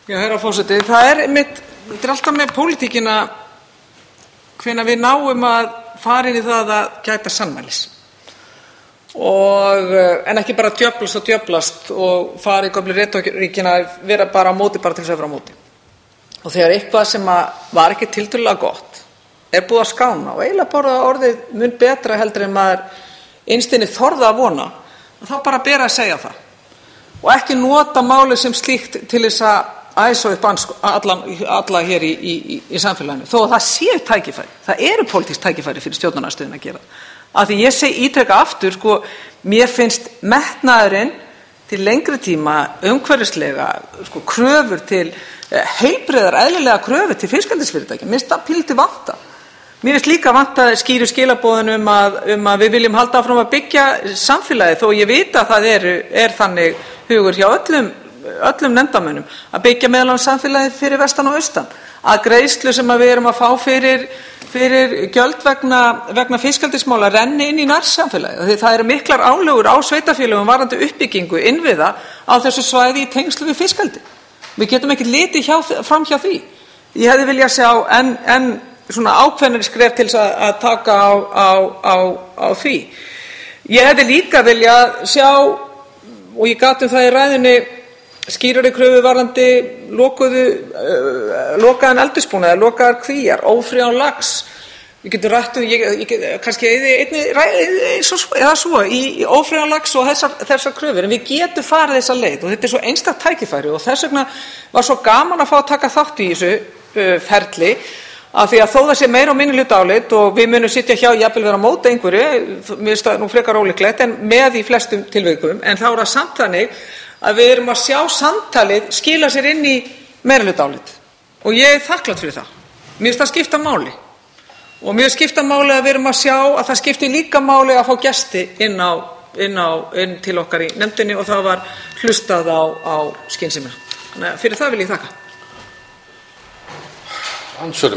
Já, herra forseti, það þetta alltaf með pólitíkina hvenær við náum að fara inn í það að gæta sannmælis. En ekki bara djöflast og fara í gömlu retóríkina að vera bara á móti bara til þess að vera á móti. Og þegar eitthvað sem var ekki tiltölulega gott búið að skána og eiginlega bara orðið mun betra heldur en maður innst inni þorði að vona, þá bara ber að segja það. Og ekki nota málið sem slíkt til þess að æsa upp alla hér í samfélaginu. Þó að það séu tækifæri. Það eru pólitísk tækifæri fyrir stjórnarandstöðuna að gera. Af því ég segi ítreka aftur, mér finnst metnaðurinn til lengri tíma umhverfislega, kröfur til heilbrigðar, eðlilega kröfur til fiskeldisfyrirtækja. Mér finnst það pínlítið vanta. Mér finnst líka vanta skýru skilaboðin um að við viljum halda áfram að byggja samfélagið, þó ég veit að það er þannig hugur hjá öllum nefndarmönnum að byggja meðal annars samfélagið fyrir vestan og austan, að greiðslu sem við erum að fá fyrir gjöld vegna fiskeldismála renni inn í nærsamfélagið. Því það eru miklar álögur á sveitarfélögum varðandi uppbyggingu innviða á þessu svæði í tengslu við fiskeldi. Við getum ekki litið fram hjá því. Ég hefði viljað sjá enn svona ákveðnari skref til þess að taka á því. Ég hefði líka viljað sjá, og ég gat það í ræðunni, skýrari kröfu varðandi lokaðan eldisbúnað, lokaðar kvíar, ófrján lax. Við getum rætt kannski einni eða svo í ófrján lax og þessar kröfur, en við getum farið þessa leið og þetta svo einstakt tækifæri og þess vegna var svo gaman að fá að taka þátt í þessu ferli, af því að þó það sé meira og minni hlutaálit og við munum sitja hjá jafnvel vera á móti einhverju, mér finnst það nú frekar ólíklegt, en með í flestum tilvikum, en þá er það samt þannig að við erum að sjá samtalið skila sér inn í meirihlutaálit og ég þakklátt fyrir það. Mér finnst það skipta máli og mér skipta máli að við erum að sjá að það skipti líka máli að fá gesti inn til okkar í nefndinni og það var hlustað á skynsemina. Þannig að fyrir það vil ég þakka.